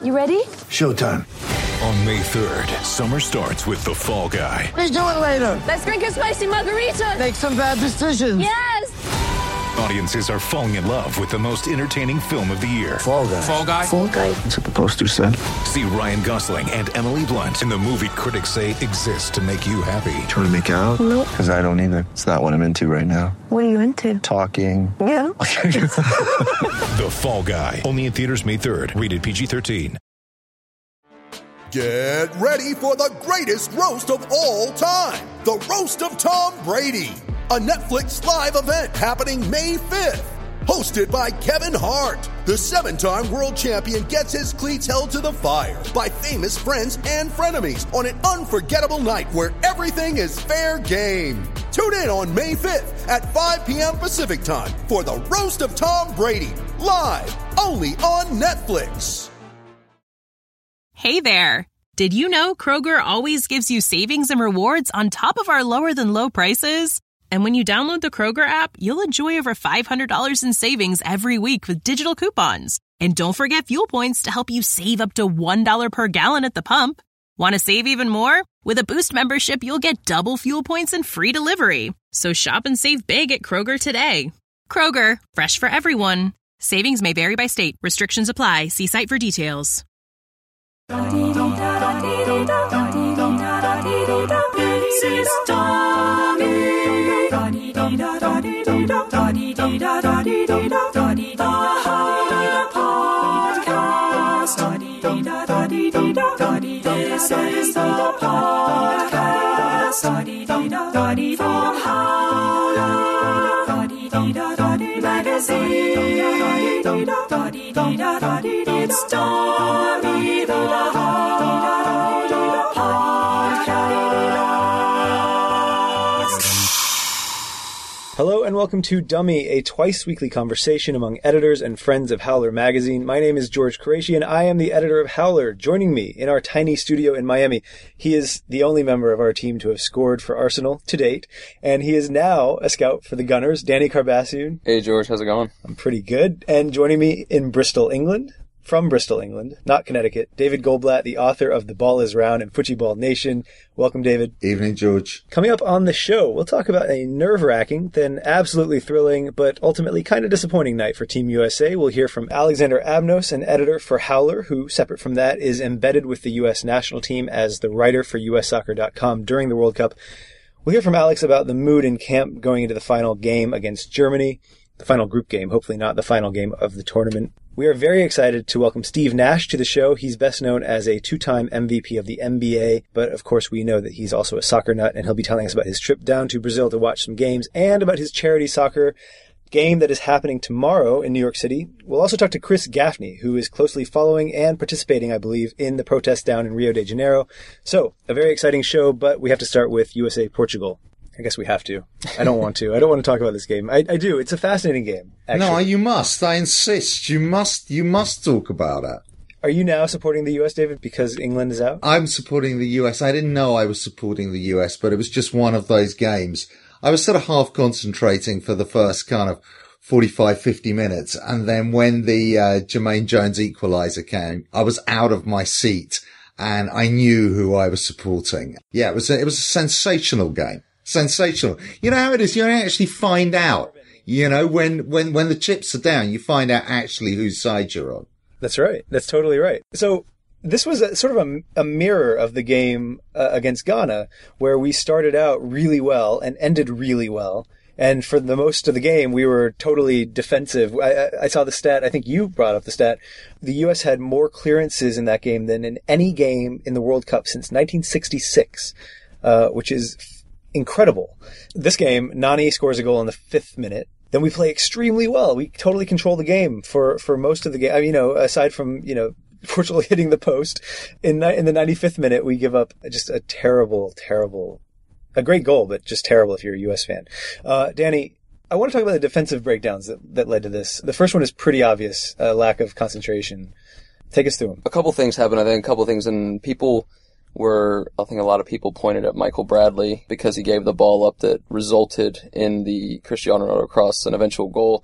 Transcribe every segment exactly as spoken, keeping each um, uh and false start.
You ready? Showtime. On May third, summer starts with The Fall Guy. Let's do it later. Let's drink a spicy margarita. Make some bad decisions. Yes! Audiences are falling in love with the most entertaining film of the year. Fall Guy. Fall Guy? Fall Guy. That's what the poster said. See Ryan Gosling and Emily Blunt in the movie critics say exists to make you happy. Trying to make it out? Nope. Because I don't either. It's not what I'm into right now. What are you into? Talking. Yeah. The Fall Guy. Only in theaters May third. Rated P G thirteen. Get ready for the greatest roast of all time. The Roast of Tom Brady. A Netflix live event happening May fifth. Hosted by Kevin Hart. The seven-time world champion gets his cleats held to the fire by famous friends and frenemies on an unforgettable night where everything is fair game. Tune in on May fifth at five p.m. Pacific time for the Roast of Tom Brady. Live only on Netflix. Hey there! Did you know Kroger always gives you savings and rewards on top of our lower-than-low prices? And when you download the Kroger app, you'll enjoy over five hundred dollars in savings every week with digital coupons. And don't forget fuel points to help you save up to one dollar per gallon at the pump. Want to save even more? With a Boost membership, you'll get double fuel points and free delivery. So shop and save big at Kroger today. Kroger, fresh for everyone. Savings may vary by state. Restrictions apply. See site for details. This is Tommy. This is the podcast from Howler Magazine. It's Tommy the Howler podcast. Hello and welcome to Dummy, a twice-weekly conversation among editors and friends of Howler Magazine. My name is George Qureshi, and I am the editor of Howler. Joining me in our tiny studio in Miami, he is the only member of our team to have scored for Arsenal to date, and he is now a scout for the Gunners, Danny Carbassioun. Hey, George. How's it going? I'm pretty good. And joining me in Bristol, England, from Bristol, England, not Connecticut, David Goldblatt, the author of The Ball is Round and Foochie Nation. Welcome, David. Evening, George. Coming up on the show, we'll talk about a nerve-wracking, then absolutely thrilling, but ultimately kind of disappointing night for Team U S A. We'll hear from Alexander Abnos, an editor for Howler, who, separate from that, is embedded with the U S national team as the writer for U S soccer dot com during the World Cup. We'll hear from Alex about the mood in camp going into the final game against Germany. The final group game, hopefully not the final game of the tournament. We are very excited to welcome Steve Nash to the show. He's best known as a two-time M V P of the N B A, but of course we know that he's also a soccer nut, and he'll be telling us about his trip down to Brazil to watch some games and about his charity soccer game that is happening tomorrow in New York City. We'll also talk to Chris Gaffney, who is closely following and participating, I believe, in the protest down in Rio de Janeiro. So, a very exciting show, but we have to start with U S A Portugal. I guess we have to. I don't want to. I don't want to talk about this game. I, I do. It's a fascinating game, actually. No, you must. I insist. You must, you must talk about it. Are you now supporting the U S, David, because England is out? I'm supporting the U S. I didn't know I was supporting the U S, but it was just one of those games. I was sort of half concentrating for the first kind of forty-five, fifty minutes. And then when the uh, Jermaine Jones equalizer came, I was out of my seat and I knew who I was supporting. Yeah, it was a, it was a sensational game. Sensational. You know how it is? You don't actually find out, you know, when, when, when the chips are down, you find out actually whose side you're on. That's right. That's totally right. So this was a, sort of a, a mirror of the game uh, against Ghana, where we started out really well and ended really well. And for the most of the game, we were totally defensive. I, I saw the stat. I think you brought up the stat. The U S had more clearances in that game than in any game in the World Cup since nineteen sixty-six, uh, which is incredible. This game, Nani scores a goal in the fifth minute. Then we play extremely well. We totally control the game for, for most of the game. I mean, you know, aside from, you know, Portugal hitting the post in, in the ninety-fifth minute, we give up just a terrible, terrible, a great goal, but just terrible if you're a U S fan. Uh, Danny, I want to talk about the defensive breakdowns that, that led to this. The first one is pretty obvious, a lack of concentration. Take us through them. A couple things happened, I think, a couple things, and people were, I think a lot of people pointed at Michael Bradley because he gave the ball up that resulted in the Cristiano Ronaldo cross, an eventual goal.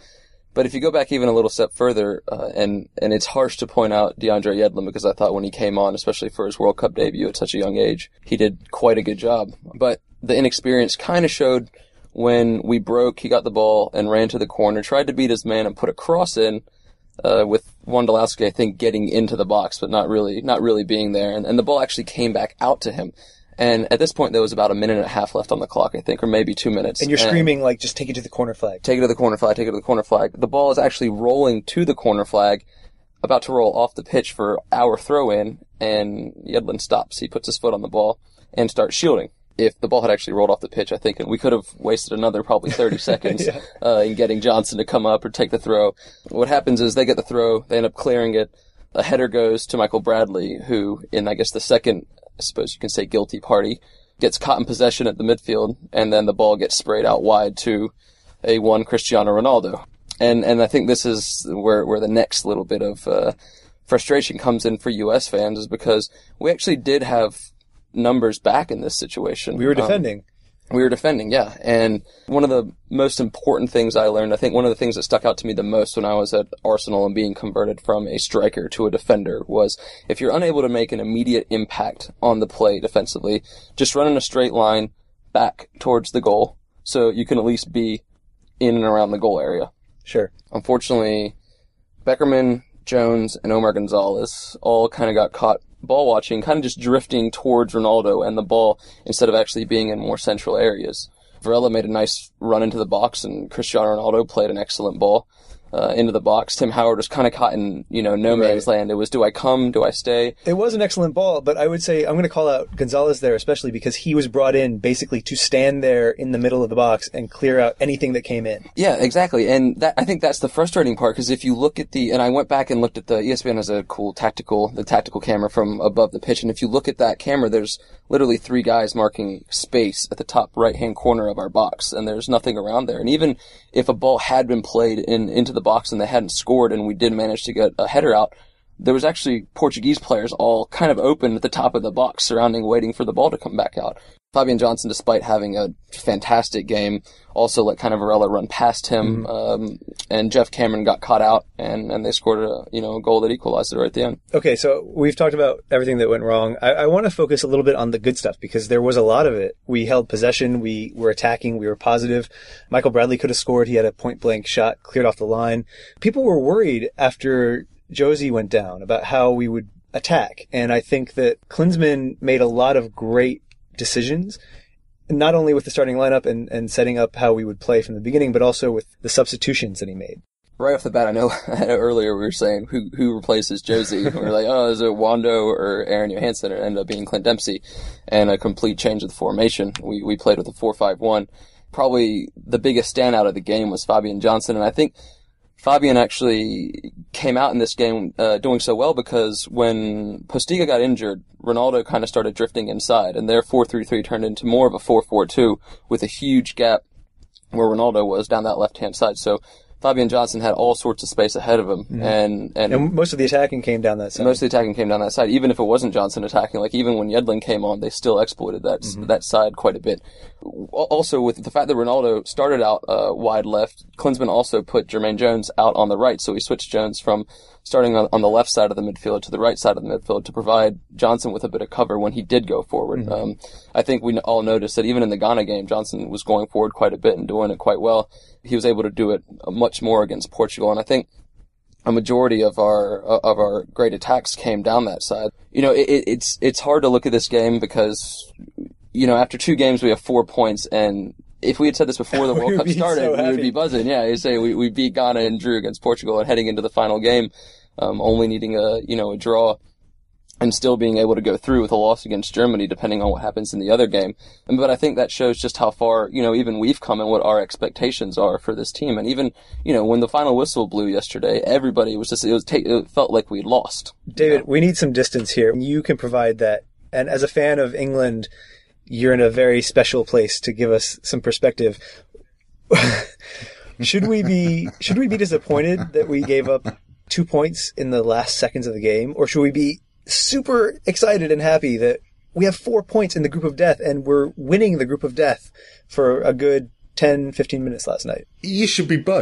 But if you go back even a little step further, uh, and, and it's harsh to point out DeAndre Yedlin, because I thought when he came on, especially for his World Cup debut at such a young age, he did quite a good job. But the inexperience kind of showed when we broke. He got the ball and ran to the corner, tried to beat his man and put a cross in, uh, with Wondolowski, I think, getting into the box, but not really, not really being there. And, and the ball actually came back out to him. And at this point, there was about a minute and a half left on the clock, I think, or maybe two minutes. And you're and screaming, like, just take it to the corner flag. Take it to the corner flag, take it to the corner flag. The ball is actually rolling to the corner flag, about to roll off the pitch for our throw-in, and Yedlin stops. He puts his foot on the ball and starts shielding. If the ball had actually rolled off the pitch, I think, and we could have wasted another probably thirty seconds yeah. uh, in getting Johnson to come up or take the throw. What happens is they get the throw, they end up clearing it. A header goes to Michael Bradley, who, in, I guess, the second, I suppose you can say, guilty party, gets caught in possession at the midfield, and then the ball gets sprayed out wide to a one Cristiano Ronaldo. And and I think this is where where the next little bit of uh, frustration comes in for U S fans, is because we actually did have numbers back in this situation. We were defending. Um, we were defending, yeah. And one of the most important things I learned, I think one of the things that stuck out to me the most when I was at Arsenal and being converted from a striker to a defender, was if you're unable to make an immediate impact on the play defensively, just run in a straight line back towards the goal so you can at least be in and around the goal area. Sure. Unfortunately, Beckerman, Jones, and Omar Gonzalez all kind of got caught ball watching, kind of just drifting towards Ronaldo and the ball instead of actually being in more central areas. Varela made a nice run into the box, and Cristiano Ronaldo played an excellent ball uh, into the box. Tim Howard was kind of caught in, you know, no man's right. land. It was, do I come? Do I stay? It was an excellent ball, but I would say I'm going to call out Gonzalez there, especially because he was brought in basically to stand there in the middle of the box and clear out anything that came in. Yeah, exactly. And that, I think that's the frustrating part, because if you look at the, and I went back and looked at the, E S P N has a cool tactical, the tactical camera from above the pitch, and if you look at that camera, there's literally three guys marking space at the top right-hand corner of our box, and there's nothing around there. And even if a ball had been played in into the box and they hadn't scored and we did manage to get a header out, there was actually Portuguese players all kind of open at the top of the box, surrounding, waiting for the ball to come back out. Fabian Johnson, despite having a fantastic game, also let kind of Varela run past him, mm-hmm. um, and Jeff Cameron got caught out, and, and they scored a, you know, a goal that equalized it right at the end. Okay, so we've talked about everything that went wrong. I, I want to focus a little bit on the good stuff, because there was a lot of it. We held possession, we were attacking, we were positive. Michael Bradley could have scored. He had a point-blank shot, cleared off the line. People were worried after Josie went down about how we would attack, and I think that Klinsmann made a lot of great decisions, not only with the starting lineup and, and setting up how we would play from the beginning, but also with the substitutions that he made. Right off the bat, I know, I know earlier we were saying who who replaces Josie. We were like, oh, is it Wando or Aaron Johansson? It ended up being Clint Dempsey, and a complete change of the formation. We we played with a four five one. Probably the biggest standout of the game was Fabian Johnson, and I think Fabian actually came out in this game uh, doing so well because when Postiga got injured, Ronaldo kind of started drifting inside, and their four three three turned into more of a four four two with a huge gap where Ronaldo was down that left-hand side. So Fabian Johnson had all sorts of space ahead of him, mm-hmm. and, and and most of the attacking came down that side. Most of the attacking came down that side, even if it wasn't Johnson attacking. Like even when Yedlin came on, they still exploited that mm-hmm. that side quite a bit. Also, with the fact that Ronaldo started out uh, wide left, Klinsmann also put Jermaine Jones out on the right, so he switched Jones from starting on, on the left side of the midfield to the right side of the midfield to provide Johnson with a bit of cover when he did go forward. Mm-hmm. Um, I think we all noticed that even in the Ghana game, Johnson was going forward quite a bit and doing it quite well. He was able to do it much more against Portugal, and I think a majority of our of our great attacks came down that side. You know, it, it's it's hard to look at this game because, you know, after two games we have four points, and if we had said this before the World Cup started, so we would be buzzing. Yeah, you say we we beat Ghana and drew against Portugal, and heading into the final game, um, only needing a you know a draw, and still being able to go through with a loss against Germany, depending on what happens in the other game. And, but I think that shows just how far, you know, even we've come and what our expectations are for this team. And even, you know, when the final whistle blew yesterday, everybody was just, it was, ta- it felt like we'd lost. David, you know? We need some distance here. You can provide that. And as a fan of England, you're in a very special place to give us some perspective. should we be, should we be disappointed that we gave up two points in the last seconds of the game? Or should we be super excited and happy that we have four points in the group of death and we're winning the group of death for a good ten, fifteen minutes last night? You should be both.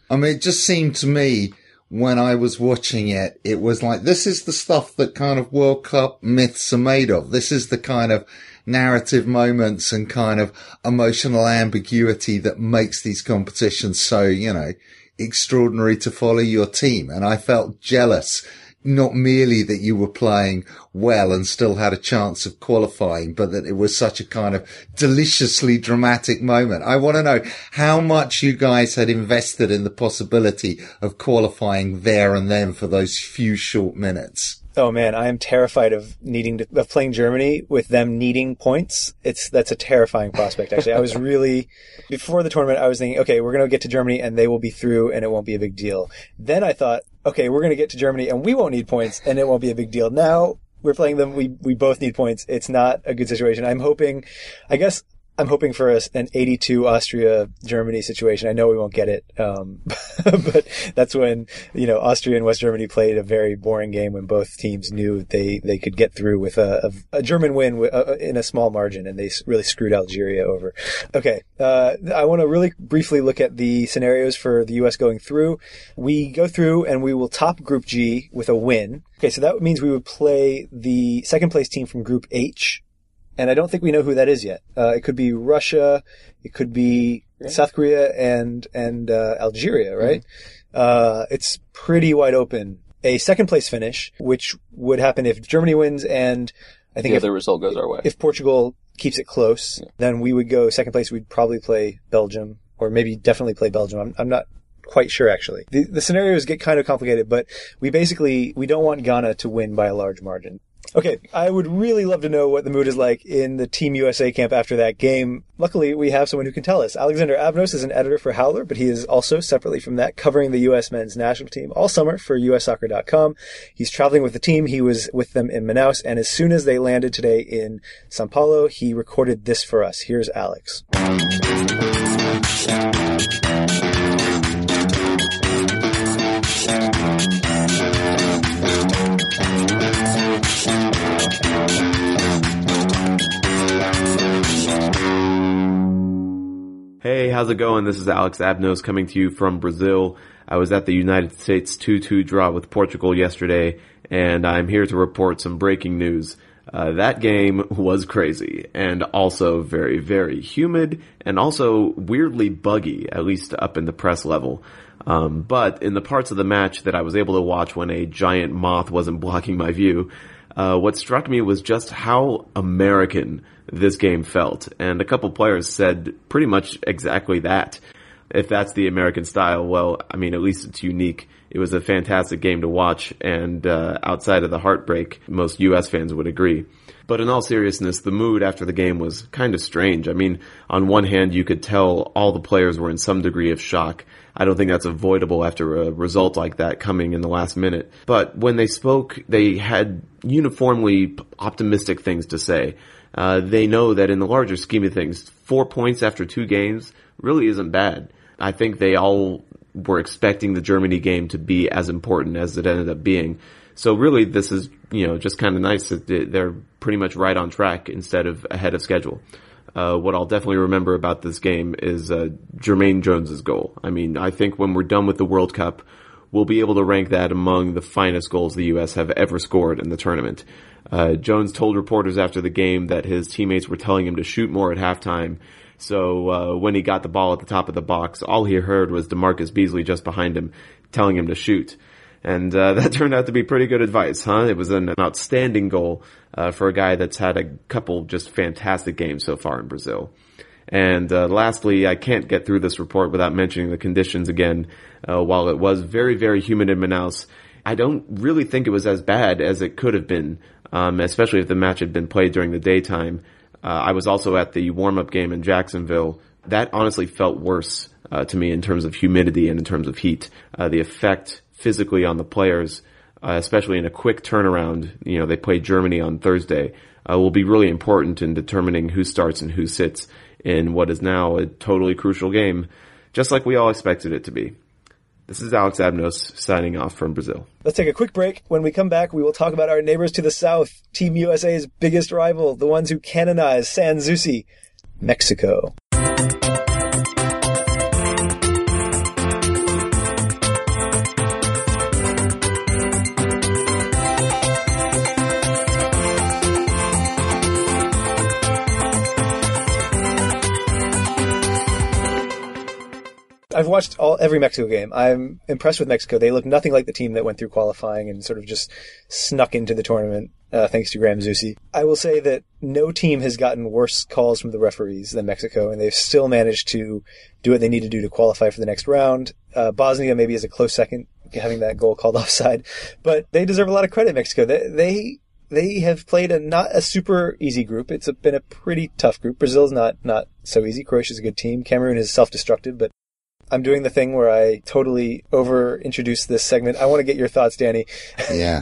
I mean, it just seemed to me when I was watching it, it was like, this is the stuff that kind of World Cup myths are made of. This is the kind of narrative moments and kind of emotional ambiguity that makes these competitions so, you know, extraordinary to follow your team. And I felt jealous, not merely that you were playing well and still had a chance of qualifying, but that it was such a kind of deliciously dramatic moment. I want to know how much you guys had invested in the possibility of qualifying there and then for those few short minutes. Oh man, I am terrified of needing to, of playing Germany with them needing points. It's, that's a terrifying prospect, actually. I was really, before the tournament, I was thinking, okay, we're going to get to Germany and they will be through and it won't be a big deal. Then I thought, okay, we're going to get to Germany and we won't need points and it won't be a big deal. Now we're playing them. We, we both need points. It's not a good situation. I'm hoping, I guess, I'm hoping for a, an eighty-two Austria-Germany situation. I know we won't get it, um, but that's when, you know, Austria and West Germany played a very boring game when both teams knew they, they could get through with a, a, a German win w- uh, in a small margin, and they really screwed Algeria over. Okay, uh, I want to really briefly look at the scenarios for the U S going through. We go through and we will top Group G with a win. Okay, so that means we would play the second place team from Group H. And I don't think we know who that is yet. Uh, it could be Russia. It could be yeah. South Korea and, and, uh, Algeria, right? Mm-hmm. Uh, it's pretty wide open. A second place finish, which would happen if Germany wins and I think the if other result goes our way. If Portugal keeps it close, yeah. then we would go second place. We'd probably play Belgium or maybe definitely play Belgium. I'm, I'm not quite sure actually. The, the scenarios get kind of complicated, but we basically, we don't want Ghana to win by a large margin. Okay, I would really love to know what the mood is like in the Team U S A camp after that game. Luckily, we have someone who can tell us. Alexander Abnos is an editor for Howler, but he is also, separately from that, covering the U S men's national team all summer for U S soccer dot com. He's traveling with the team. He was with them in Manaus, and as soon as they landed today in Sao Paulo, he recorded this for us. Here's Alex. Hey, how's it going? This is Alex Abnos coming to you from Brazil. I was at the United States two two draw with Portugal yesterday, and I'm here to report some breaking news. Uh, that game was crazy, and also very, very humid, and also weirdly buggy, at least up in the press level. Um, but in the parts of the match that I was able to watch when a giant moth wasn't blocking my view, uh, what struck me was just how American this game felt. And a couple players said pretty much exactly that. If that's the American style, well, I mean, at least it's unique. It was a fantastic game to watch, and uh, outside of the heartbreak, most U S fans would agree. But in all seriousness, the mood after the game was kind of strange. I mean, on one hand, you could tell all the players were in some degree of shock. I don't think that's avoidable after a result like that coming in the last minute. But when they spoke, they had uniformly optimistic things to say. Uh, they know that in the larger scheme of things, four points after two games really isn't bad. I think they all were expecting the Germany game to be as important as it ended up being. So really, this is, you know, just kind of nice that they're pretty much right on track instead of ahead of schedule. Uh, what I'll definitely remember about this game is uh, Jermaine Jones's goal. I mean, I think when we're done with the World Cup, we'll be able to rank that among the finest goals the U S have ever scored in the tournament. Uh, Jones told reporters after the game that his teammates were telling him to shoot more at halftime. So uh, when he got the ball at the top of the box, all he heard was DeMarcus Beasley just behind him telling him to shoot. And uh, that turned out to be pretty good advice, huh? It was an outstanding goal uh, for a guy that's had a couple just fantastic games so far in Brazil. And uh, lastly, I can't get through this report without mentioning the conditions again. Uh, while it was very, very humid in Manaus, I don't really think it was as bad as it could have been, um, especially if the match had been played during the daytime. Uh, I was also at the warm-up game in Jacksonville. That honestly felt worse uh, to me in terms of humidity and in terms of heat. Uh, the effect physically on the players, uh, especially in a quick turnaround, you know, they play Germany on Thursday, uh, will be really important in determining who starts and who sits in what is now a totally crucial game, just like we all expected it to be. This is Alex Abnos signing off from Brazil. Let's take a quick break. When we come back, we will talk about our neighbors to the south, Team U S A's biggest rival, the ones who canonized Sanssouci, Mexico. I've watched all every Mexico game. I'm impressed with Mexico. They look nothing like the team that went through qualifying and sort of just snuck into the tournament, uh, thanks to Graham Zusi. I will say that no team has gotten worse calls from the referees than Mexico, and they've still managed to do what they need to do to qualify for the next round. Uh, Bosnia maybe is a close second, having that goal called offside, but they deserve a lot of credit, Mexico. They, they, they have played a not a super easy group. It's a, been a pretty tough group. Brazil's not, not so easy. Croatia's a good team. Cameroon is self-destructive, but I'm doing the thing where I totally over-introduce this segment. I want to get your thoughts, Danny. Yeah.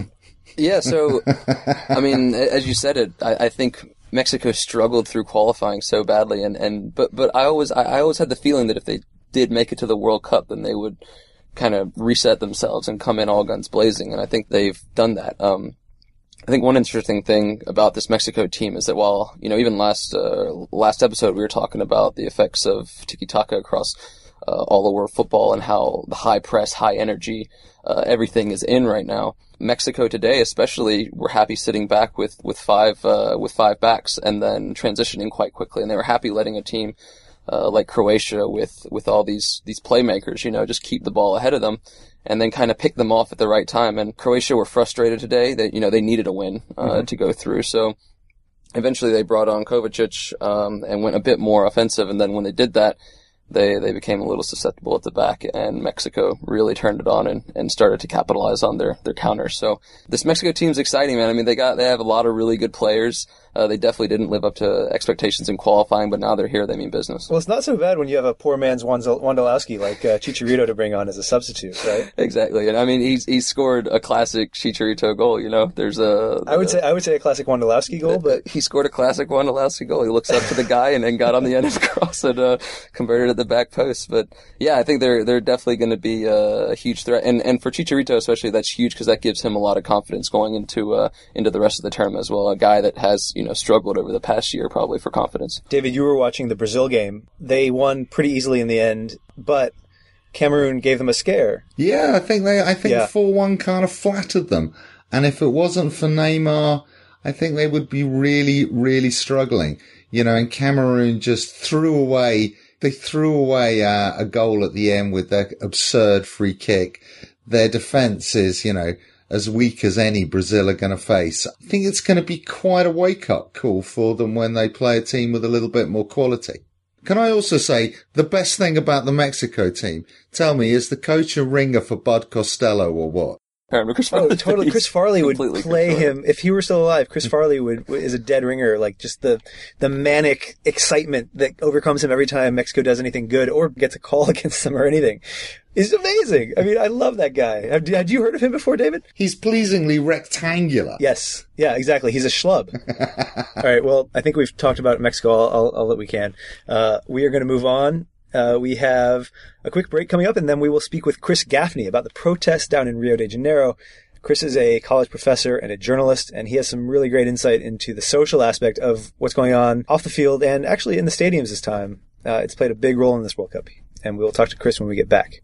Yeah, so, I mean, as you said it, I, I think Mexico struggled through qualifying so badly, and, and but but I always I, I always had the feeling that if they did make it to the World Cup, then they would kind of reset themselves and come in all guns blazing, and I think they've done that. Um, I think one interesting thing about this Mexico team is that while, you know, even last uh, last episode we were talking about the effects of tiki-taka across uh, all over football and how the high press, high energy, uh, everything is in right now. Mexico today, especially, were happy sitting back with with five uh, with five backs and then transitioning quite quickly, and they were happy letting a team uh, like Croatia with with all these these playmakers, you know, just keep the ball ahead of them and then kind of pick them off at the right time. And Croatia were frustrated today that, you know, they needed a win uh, mm-hmm. to go through. So eventually they brought on Kovacic um, and went a bit more offensive, and then when they did that, They they became a little susceptible at the back, and Mexico really turned it on and, and started to capitalize on their, their counters. So this Mexico team's exciting, man. I mean, they got they have a lot of really good players. Uh, they definitely didn't live up to expectations in qualifying, but now they're here. They mean business. Well, it's not so bad when you have a poor man's Wondolowski like uh, Chicharito to bring on as a substitute, right? Exactly, and I mean, he's he scored a classic Chicharito goal. You know, there's a. I would a, say I would say a classic Wondolowski goal, but he scored a classic Wondolowski goal. He looks up to the guy and then got on the end of the cross and uh, converted at the back post. But yeah, I think they're they're definitely going to be a huge threat, and and for Chicharito especially, that's huge because that gives him a lot of confidence going into uh, into the rest of the tournament as well. A guy that has, you know, struggled over the past year probably for confidence. David, you were watching the Brazil game. They won pretty easily in the end, but Cameroon gave them a scare. Yeah, I think they I think yeah. four one kind of flattered them, and if it wasn't for Neymar, I think they would be really really struggling. You know, and Cameroon just threw away. They threw away uh, a goal at the end with their absurd free kick. Their defence is, you know, as weak as any Brazil are going to face. I think it's going to be quite a wake-up call for them when they play a team with a little bit more quality. Can I also say, the best thing about the Mexico team, tell me, is the coach a ringer for Bud Costello or what? Chris oh, totally. Chris Farley would play him if he were still alive. Chris Farley would is a dead ringer. Like just the the manic excitement that overcomes him every time Mexico does anything good or gets a call against them or anything. Is amazing. I mean, I love that guy. Had, had you heard of him before, David? He's pleasingly rectangular. Yes. Yeah, exactly. He's a schlub. All right. Well, I think we've talked about Mexico all, all, all that we can. Uh, we are going to move on. Uh, we have a quick break coming up, and then we will speak with Chris Gaffney about the protests down in Rio de Janeiro. Chris is a college professor and a journalist, and he has some really great insight into the social aspect of what's going on off the field and actually in the stadiums this time. Uh, it's played a big role in this World Cup, and we'll talk to Chris when we get back.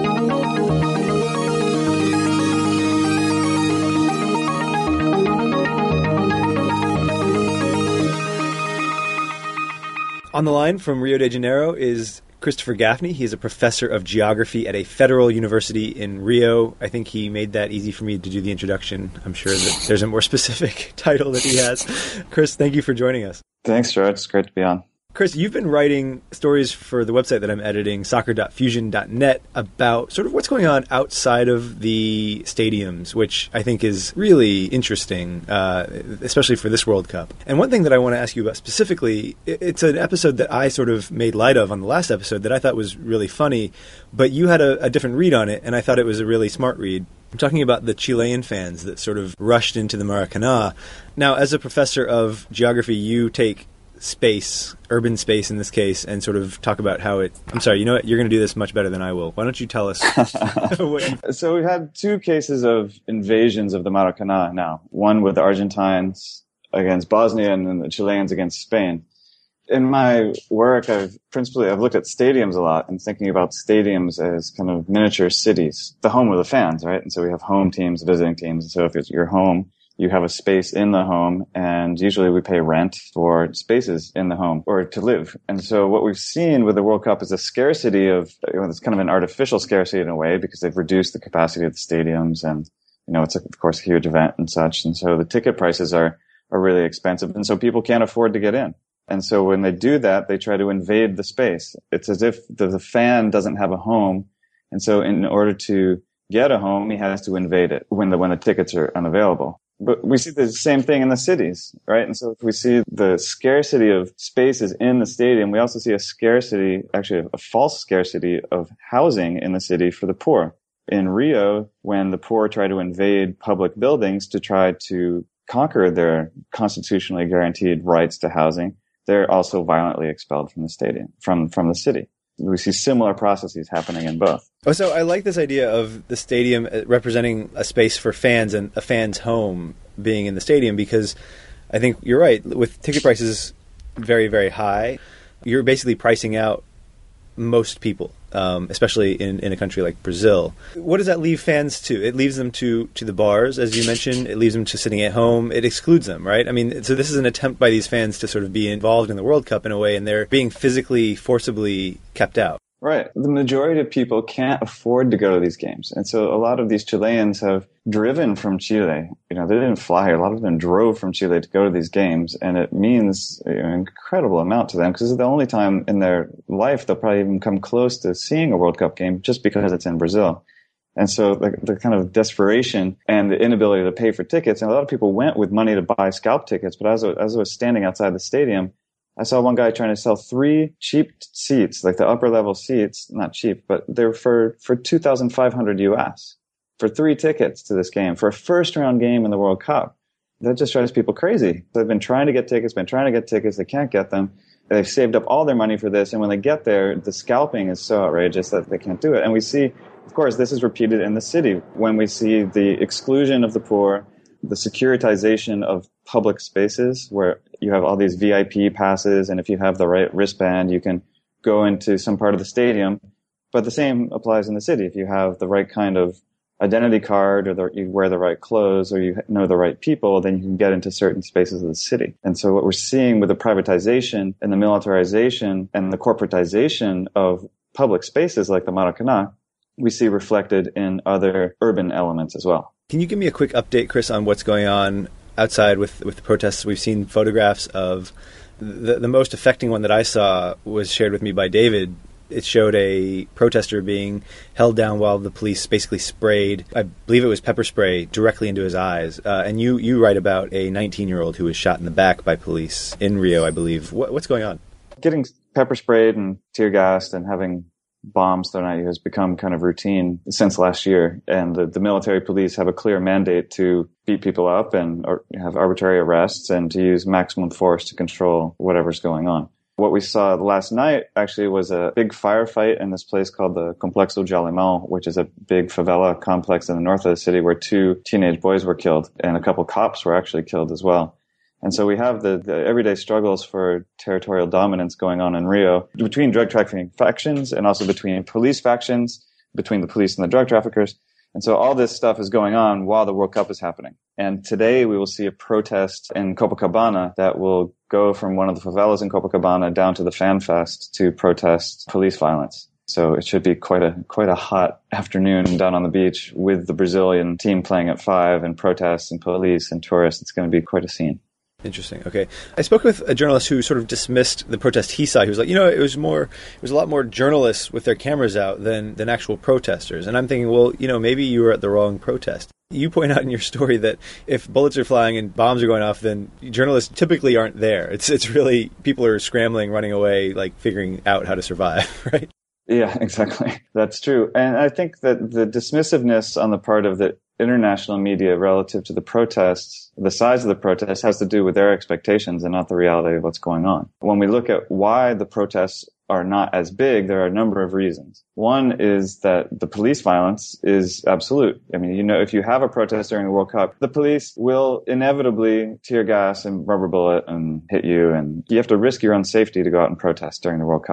On the line from Rio de Janeiro is Christopher Gaffney. He is a professor of geography at a federal university in Rio. I think he made that easy for me to do the introduction. I'm sure that there's a more specific title that he has. Chris, thank you for joining us. Thanks, George. It's great to be on. Chris, you've been writing stories for the website that I'm editing, soccer dot fusion dot net, about sort of what's going on outside of the stadiums, which I think is really interesting, uh, especially for this World Cup. And one thing that I want to ask you about specifically, it's an episode that I sort of made light of on the last episode that I thought was really funny, but you had a, a different read on it, and I thought it was a really smart read. I'm talking about the Chilean fans that sort of rushed into the Maracanã. Now, as a professor of geography, you take space, urban space in this case, and sort of talk about how it... I'm sorry, you know what? You're going to do this much better than I will. Why don't you tell us what you... So we've had two cases of invasions of the Maracanã now. One with the Argentines against Bosnia and then the Chileans against Spain. In my work, I've principally, I've looked at stadiums a lot and thinking about stadiums as kind of miniature cities, the home of the fans, right? And so we have home teams, visiting teams. And so if it's your home, you have a space in the home, and usually we pay rent for spaces in the home or to live. And so what we've seen with the World Cup is a scarcity of, you know, it's kind of an artificial scarcity in a way because they've reduced the capacity of the stadiums, and, you know, it's of course a huge event and such. And so the ticket prices are, are really expensive. And so people can't afford to get in. And so when they do that, they try to invade the space. It's as if the, the fan doesn't have a home. And so in order to get a home, he has to invade it when the, when the tickets are unavailable. But we see the same thing in the cities, right? And so if we see the scarcity of spaces in the stadium, we also see a scarcity, actually a false scarcity of housing in the city for the poor. In Rio, when the poor try to invade public buildings to try to conquer their constitutionally guaranteed rights to housing, they're also violently expelled from the stadium, from, from the city. We see similar processes happening in both. Oh, so I like this idea of the stadium representing a space for fans and a fan's home being in the stadium, because I think you're right. With ticket prices very, very high, you're basically pricing out most people, um, especially in, in a country like Brazil. What does that leave fans to? It leaves them to, to the bars, as you mentioned. It leaves them to sitting at home. It excludes them, right? I mean, so this is an attempt by these fans to sort of be involved in the World Cup in a way, and they're being physically, forcibly kept out. Right. The majority of people can't afford to go to these games. And so a lot of these Chileans have driven from Chile. You know, they didn't fly here. A lot of them drove from Chile to go to these games. And it means you know, an incredible amount to them because it's the only time in their life they'll probably even come close to seeing a World Cup game just because it's in Brazil. And so the, the kind of desperation and the inability to pay for tickets. And a lot of people went with money to buy scalp tickets. But as I, as I was standing outside the stadium, I saw one guy trying to sell three cheap seats, like the upper level seats, not cheap, but they're for, for two thousand five hundred U S for three tickets to this game, for a first round game in the World Cup. That just drives people crazy. They've been trying to get tickets, been trying to get tickets. They can't get them. They've saved up all their money for this. And when they get there, the scalping is so outrageous that they can't do it. And we see, of course, this is repeated in the city when we see the exclusion of the poor, the securitization of public spaces where you have all these V I P passes, and if you have the right wristband, you can go into some part of the stadium. But the same applies in the city. If you have the right kind of identity card, or the, you wear the right clothes, or you know the right people, then you can get into certain spaces of the city. And so what we're seeing with the privatization and the militarization and the corporatization of public spaces like the Maracanã, we see reflected in other urban elements as well. Can you give me a quick update, Chris, on what's going on outside with, with the protests? We've seen photographs of the, the most affecting one that I saw was shared with me by David. It showed a protester being held down while the police basically sprayed, I believe it was pepper spray, directly into his eyes. Uh, and you, you write about a nineteen-year-old who was shot in the back by police in Rio, I believe. What, what's going on? Getting pepper sprayed and tear gassed and having bombs thrown at you has become kind of routine since last year. And the, the military police have a clear mandate to beat people up and or have arbitrary arrests and to use maximum force to control whatever's going on. What we saw last night actually was a big firefight in this place called the Complexo de Alemão, which is a big favela complex in the north of the city where two teenage boys were killed and a couple cops were actually killed as well. And so we have the, the everyday struggles for territorial dominance going on in Rio between drug trafficking factions and also between police factions, between the police and the drug traffickers. And so all this stuff is going on while the World Cup is happening. And today we will see a protest in Copacabana that will go from one of the favelas in Copacabana down to the Fan Fest to protest police violence. So it should be quite a quite a hot afternoon down on the beach with the Brazilian team playing at five and protests and police and tourists. It's going to be quite a scene. Interesting. Okay. I spoke with a journalist who sort of dismissed the protest he saw. He was like, you know, it was more, it was a lot more journalists with their cameras out than, than actual protesters. And I'm thinking, well, you know, maybe you were at the wrong protest. You point out in your story that if bullets are flying and bombs are going off, then journalists typically aren't there. It's, it's really, people are scrambling, running away, like figuring out how to survive, right? Yeah, exactly. That's true. And I think that the dismissiveness on the part of the international media relative to the protests, the size of the protests has to do with their expectations and not the reality of what's going on. When we look at why the protests are not as big, there are a number of reasons. One is that the police violence is absolute. I mean, you know, if you have a protest during the World Cup, the police will inevitably tear gas and rubber bullet and hit you, and you have to risk your own safety to go out and protest during the World Cup.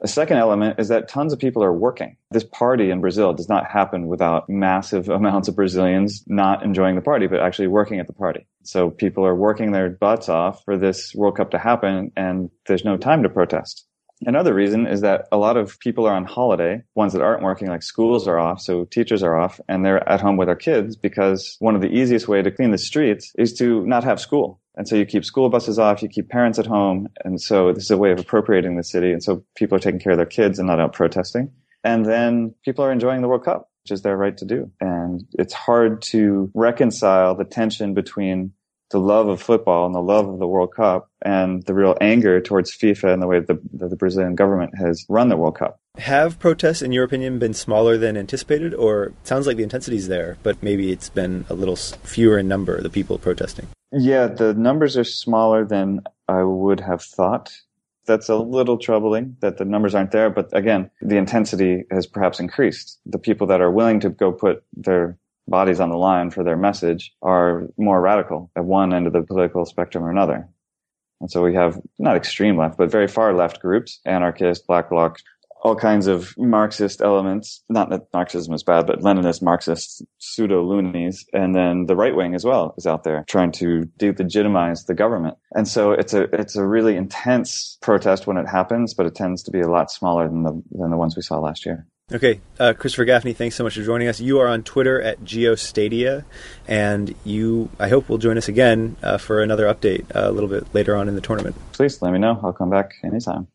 A second element is that tons of people are working. This party in Brazil does not happen without massive amounts of Brazilians not enjoying the party, but actually working at the party. So people are working their butts off for this World Cup to happen, and there's no time to protest. Another reason is that a lot of people are on holiday, ones that aren't working, like schools are off, so teachers are off, and they're at home with their kids because one of the easiest way to clean the streets is to not have school. And so you keep school buses off, you keep parents at home, and so this is a way of appropriating the city, and so people are taking care of their kids and not out protesting. And then people are enjoying the World Cup, which is their right to do. And it's hard to reconcile the tension between the love of football and the love of the World Cup and the real anger towards FIFA and the way the, that the Brazilian government has run the World Cup. Have protests, in your opinion, been smaller than anticipated? Or it sounds like the intensity's there, but maybe it's been a little fewer in number, the people protesting? Yeah, the numbers are smaller than I would have thought. That's a little troubling that the numbers aren't there. But again, the intensity has perhaps increased. The people that are willing to go put their bodies on the line for their message are more radical at one end of the political spectrum or another. And so we have not extreme left, but very far left groups, anarchist, black bloc, all kinds of Marxist elements. Not that Marxism is bad, but Leninist, Marxist, pseudo-loonies. And then the right wing as well is out there trying to delegitimize the government. And so it's a, it's a really intense protest when it happens, but it tends to be a lot smaller than the, than the ones we saw last year. Okay, uh, Christopher Gaffney, thanks so much for joining us. You are on Twitter at Geostadia, and you, I hope, will join us again uh, for another update uh, a little bit later on in the tournament. Please let me know. I'll come back anytime.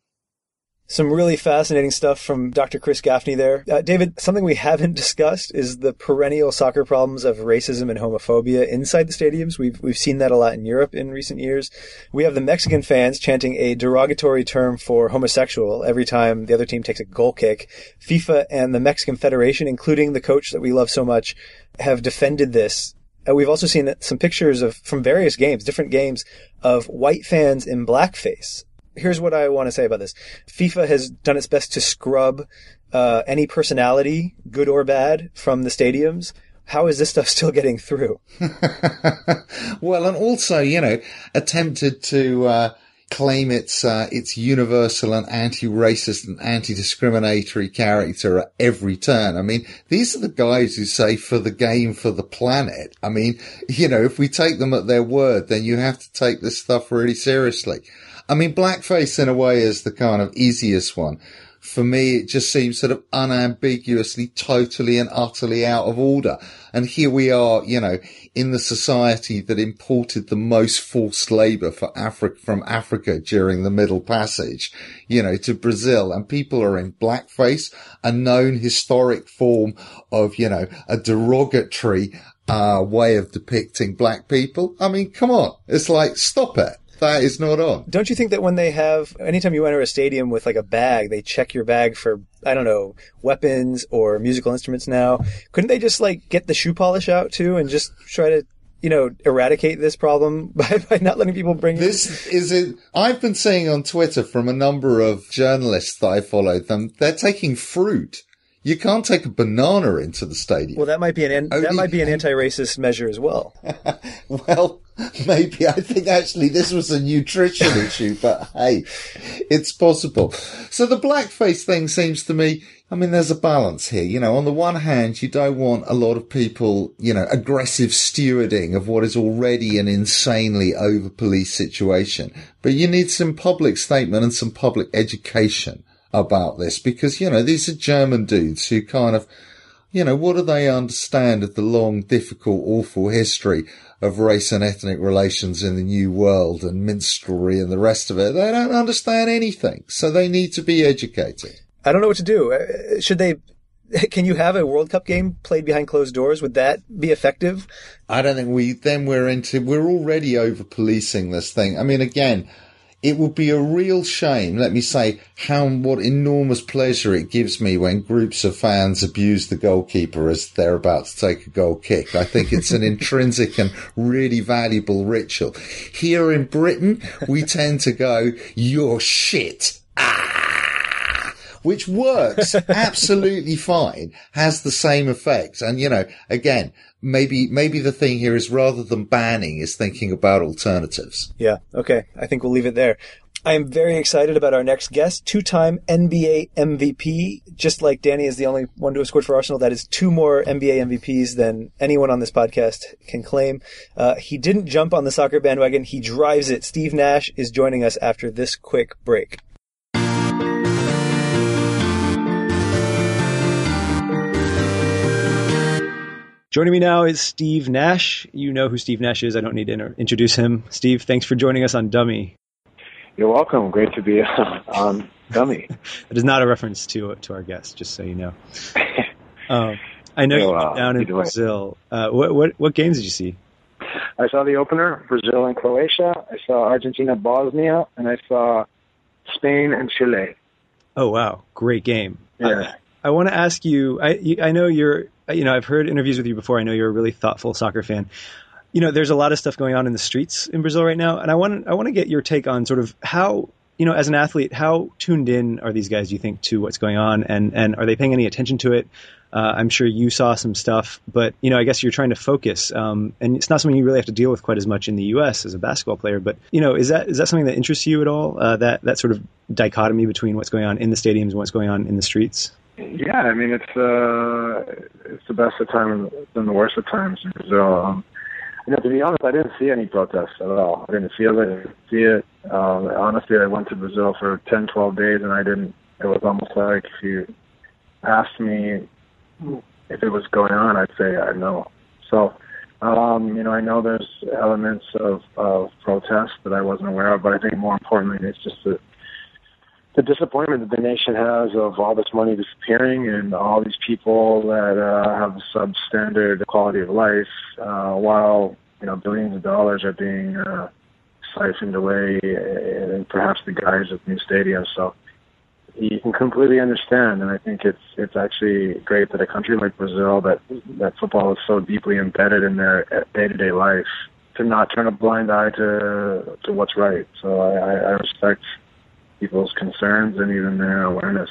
Some really fascinating stuff from Doctor Chris Gaffney there. Uh, David, something we haven't discussed is the perennial soccer problems of racism and homophobia inside the stadiums. We've we've seen that a lot in Europe in recent years. We have the Mexican fans chanting a derogatory term for homosexual every time the other team takes a goal kick. FIFA and the Mexican Federation, including the coach that we love so much, have defended this. Uh, we've also seen some pictures of from various games, different games, of white fans in blackface. Here's what I want to say about this. FIFA has done its best to scrub uh, any personality, good or bad, from the stadiums. How is this stuff still getting through? Well, and also, you know, attempted to uh, claim its uh, its universal and anti-racist and anti-discriminatory character at every turn. I mean, these are the guys who say for the game, for the planet. I mean, you know, if we take them at their word, then you have to take this stuff really seriously. I mean, blackface in a way is the kind of easiest one. For me, it just seems sort of unambiguously, totally and utterly out of order. And here we are, you know, in the society that imported the most forced labor for Africa, from Africa during the Middle Passage, you know, to Brazil. And people are in blackface, a known historic form of, you know, a derogatory, uh, way of depicting black people. I mean, come on. It's like, stop it. That is not on. Don't you think that when they have, anytime you enter a stadium with like a bag, they check your bag for, I don't know, weapons or musical instruments now? Couldn't they just like get the shoe polish out too and just try to, you know, eradicate this problem by, by not letting people bring this in? Is it? I've been seeing on Twitter from a number of journalists that I follow them, they're taking fruit. You can't take a banana into the stadium. Well, that might be an Only, that might be an anti-racist measure as well. Well, maybe. I think actually this was a nutrition issue, but hey, it's possible. So the blackface thing seems to me, I mean, there's a balance here. You know, on the one hand, you don't want a lot of people, you know, aggressive stewarding of what is already an insanely over-policed situation. But you need some public statement and some public education about this, because, you know, these are German dudes who kind of, you know, what do they understand of the long, difficult, awful history of race and ethnic relations in the New World and minstrelsy and the rest of it? They don't understand anything, so they need to be educated. I don't know what to do. Should they, can you have a World Cup game played behind closed doors? Would that be effective? I don't think we, then we're into, we're already over-policing this thing. I mean, again, it would be a real shame, let me say, how, what enormous pleasure it gives me when groups of fans abuse the goalkeeper as they're about to take a goal kick. I think it's an intrinsic and really valuable ritual. Here in Britain, we tend to go, you're shit. Ah! Which works absolutely fine, has the same effect. And, you know, again, maybe, maybe the thing here is rather than banning is thinking about alternatives. Yeah. Okay. I think we'll leave it there. I am very excited about our next guest, two-time N B A M V P. Just like Danny is the only one to have scored for Arsenal, that is two more N B A M V Ps than anyone on this podcast can claim. Uh, he didn't jump on the soccer bandwagon. He drives it. Steve Nash is joining us after this quick break. Joining me now is Steve Nash. You know who Steve Nash is. I don't need to inter- introduce him. Steve, thanks for joining us on Dummy. You're welcome. Great to be on Dummy. It is not a reference to to our guest, just so you know. um, I know so, you're uh, down in Brazil. Uh, what, what what games did you see? I saw the opener, Brazil and Croatia. I saw Argentina, Bosnia, and I saw Spain and Chile. Oh, wow. Great game. Yeah. I, I want to ask you, I, you, I know you're, you know, I've heard interviews with you before. I know you're a really thoughtful soccer fan. You know, there's a lot of stuff going on in the streets in Brazil right now. And I want I want to get your take on sort of how, you know, as an athlete, how tuned in are these guys, do you think, to what's going on? And, and are they paying any attention to it? Uh, I'm sure you saw some stuff, but, you know, I guess you're trying to focus. Um, and it's not something you really have to deal with quite as much in the U S as a basketball player. But, you know, is that is that something that interests you at all? Uh, that, that sort of dichotomy between what's going on in the stadiums and what's going on in the streets? Yeah, I mean, it's uh, it's the best of times and the worst of times in Brazil. Um, you know, to be honest, I didn't see any protests at all. I didn't feel it. I didn't see it. Um, honestly, I went to Brazil for ten, twelve days, and I didn't. It was almost like if you asked me if it was going on, I'd say I know. So, um, you know, I know there's elements of, of protest that I wasn't aware of, but I think more importantly, it's just the, the disappointment that the nation has of all this money disappearing and all these people that uh, have a substandard quality of life, uh, while, you know, billions of dollars are being uh, siphoned away in perhaps the guise of new stadiums. So, you can completely understand, and I think it's it's actually great that a country like Brazil, that that football is so deeply embedded in their day-to-day life, to not turn a blind eye to to what's right. So I, I respect people's concerns and even their awareness.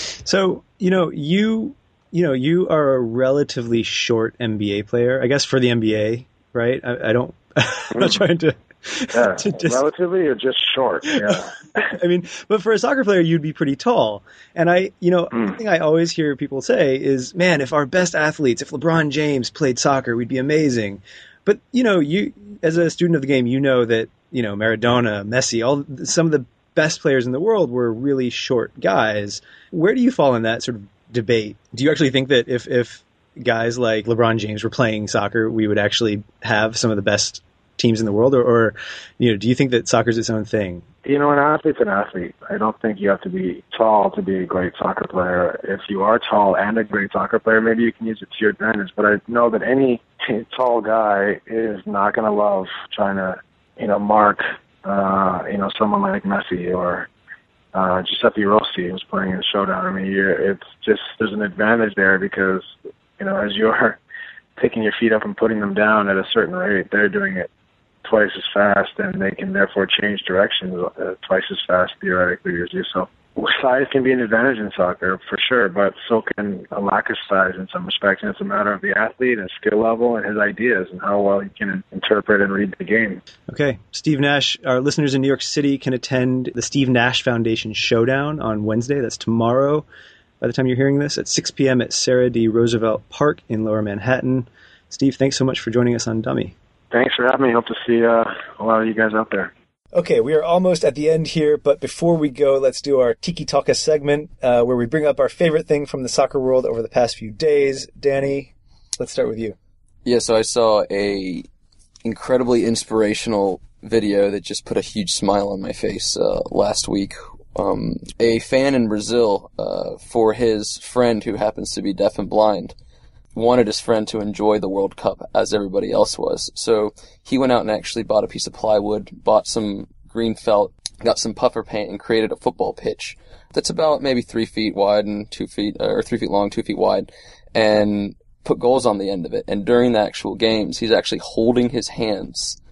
So, you know, you you know you are a relatively short N B A player, I guess, for the N B A, right? I, I don't. I'm not trying to. Yeah, to dis- relatively or just short. Yeah. I mean, but for a soccer player, you'd be pretty tall. And I, you know, mm. the thing I always hear people say is, man, if our best athletes, if LeBron James played soccer, we'd be amazing. But, you know, you, as a student of the game, you know that, you know, Maradona, Messi, all some of the best players in the world were really short guys. Where do you fall in that sort of debate? Do you actually think that if, if guys like LeBron James were playing soccer, we would actually have some of the best teams in the world, or, or, you know, do you think that soccer is its own thing? You know, an athlete's an athlete. I don't think you have to be tall to be a great soccer player. If you are tall and a great soccer player, maybe you can use it to your advantage. But I know that any tall guy is not going to love trying to, you know, mark, uh, you know, someone like Messi or uh, Giuseppe Rossi who's playing in the showdown. I mean, you're, it's just, there's an advantage there because, you know, as you're picking your feet up and putting them down at a certain rate, they're doing it twice as fast, and they can therefore change directions uh, twice as fast theoretically as you. So size can be an advantage in soccer for sure, but so can a lack of size in some respects. And it's a matter of the athlete and skill level and his ideas and how well he can interpret and read the game. Okay, Steve Nash. Our listeners in New York City can attend the Steve Nash Foundation Showdown on Wednesday. That's tomorrow. By the time you're hearing this, at six p.m. at Sarah D. Roosevelt Park in Lower Manhattan. Steve, thanks so much for joining us on Dummy. Thanks for having me. Hope to see uh, a lot of you guys out there. Okay, we are almost at the end here, but before we go, let's do our Tiki Taka segment, uh, where we bring up our favorite thing from the soccer world over the past few days. Danny, let's start with you. Yeah, so I saw a incredibly inspirational video that just put a huge smile on my face uh, last week. Um, a fan in Brazil, uh, for his friend who happens to be deaf and blind, wanted his friend to enjoy the World Cup as everybody else was. So he went out and actually bought a piece of plywood, bought some green felt, got some puffer paint, and created a football pitch that's about maybe three feet wide and two feet, or three feet long, two feet wide, and put goals on the end of it. And during the actual games, he's actually holding his hands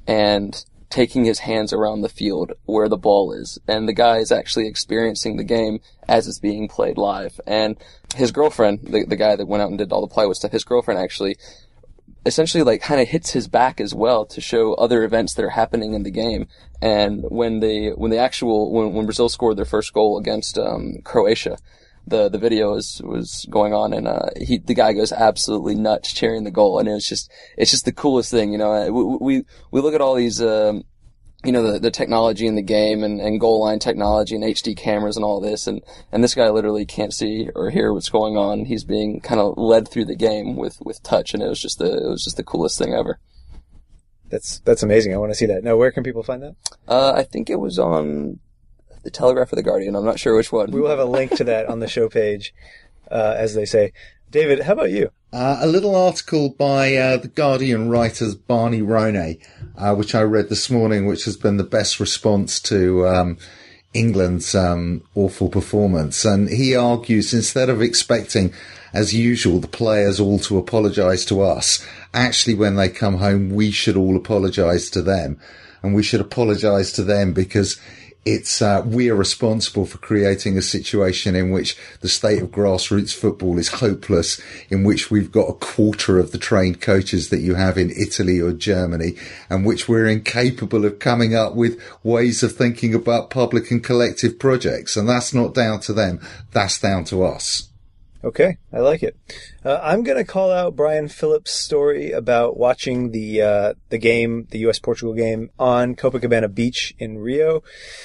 and taking his hands around the field where the ball is. And the guy is actually experiencing the game as it's being played live. And his girlfriend, the, the guy that went out and did all the plywood stuff, his girlfriend actually essentially like kind of hits his back as well to show other events that are happening in the game. And when they, when the actual, when, when Brazil scored their first goal against, um, Croatia, the, the video was, was going on and, uh, he, the guy goes absolutely nuts cheering the goal. And it was just, it's just the coolest thing, you know, we, we, we look at all these, um, you know, the, the technology in the game and, and goal line technology and H D cameras and all this. And, and this guy literally can't see or hear what's going on. He's being kind of led through the game with, with touch. And it was just the, it was just the coolest thing ever. That's, that's amazing. I want to see that. Now, where can people find that? Uh, I think it was on the Telegraph or the Guardian. I'm not sure which one. We will have a link to that on the show page, uh, as they say. David, how about you? Uh, a little article by uh, the Guardian writers Barney Ronay, uh, which I read this morning, which has been the best response to um, England's um, awful performance. And he argues, instead of expecting, as usual, the players all to apologise to us, actually when they come home, we should all apologise to them. And we should apologise to them because it's, uh, we are responsible for creating a situation in which the state of grassroots football is hopeless, in which we've got a quarter of the trained coaches that you have in Italy or Germany, and which we're incapable of coming up with ways of thinking about public and collective projects. And that's not down to them. That's down to us. Okay, I like it. Uh, I'm going to call out Brian Phillips' story about watching the uh, the game, the U S Portugal game, on Copacabana Beach in Rio.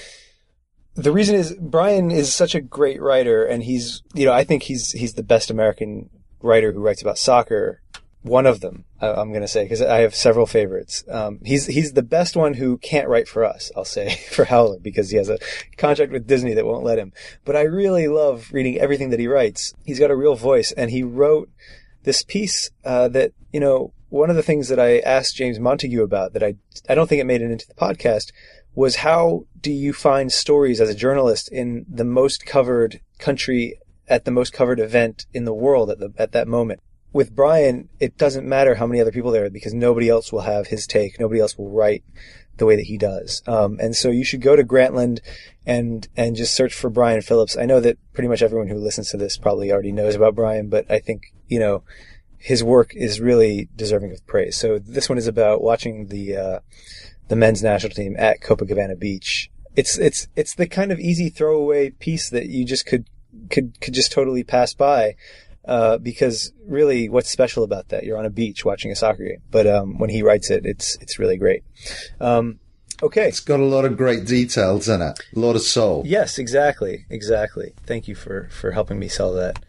The reason is Brian is such a great writer, and he's, you know, I think he's he's the best American writer who writes about soccer. One of them, I, I'm going to say, because I have several favorites. Um, he's he's the best one who can't write for us, I'll say, for Howler, because he has a contract with Disney that won't let him. But I really love reading everything that he writes. He's got a real voice, and he wrote this piece uh, that, you know, one of the things that I asked James Montague about that I I don't think it made it into the podcast was, how do you find stories as a journalist in the most covered country at the most covered event in the world at the at that moment? With Brian, it doesn't matter how many other people there are, because nobody else will have his take. Nobody else will write the way that he does. Um, and so you should go to Grantland and, and just search for Brian Phillips. I know that pretty much everyone who listens to this probably already knows about Brian, but I think, you know, his work is really deserving of praise. So this one is about watching the, uh, the men's national team at Copacabana Beach. It's, it's, it's the kind of easy throwaway piece that you just could, could, could just totally pass by. Uh, because really what's special about that? You're on a beach watching a soccer game. But, um, when he writes it, it's, it's really great. Um, okay. It's got a lot of great details in it. A lot of soul. Yes, exactly. Exactly. Thank you for, for helping me sell that.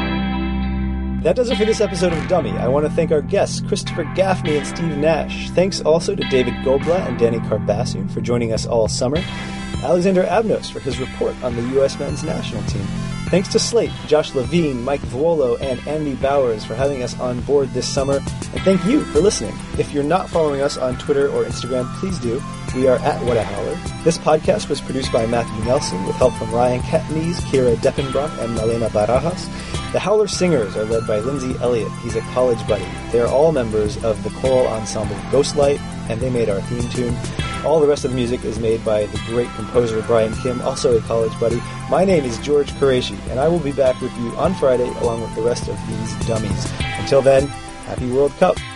That does it for this episode of Dummy. I want to thank our guests, Christopher Gaffney and Steve Nash. Thanks also to David Goldblatt and Danny Carbassian for joining us all summer. Alexander Abnos for his report on the U S men's national team. Thanks to Slate, Josh Levine, Mike Vuolo, and Andy Bowers for having us on board this summer. And thank you for listening. If you're not following us on Twitter or Instagram, please do. We are at What a Howler. This podcast was produced by Matthew Nelson with help from Ryan Katniss, Kira Deppenbrock, and Malena Barajas. The Howler Singers are led by Lindsay Elliott. He's a college buddy. They are all members of the choral ensemble Ghostlight, and they made our theme tune. All the rest of the music is made by the great composer Brian Kim, also a college buddy. My name is George Qureshi, and I will be back with you on Friday along with the rest of these dummies. Until then, happy World Cup.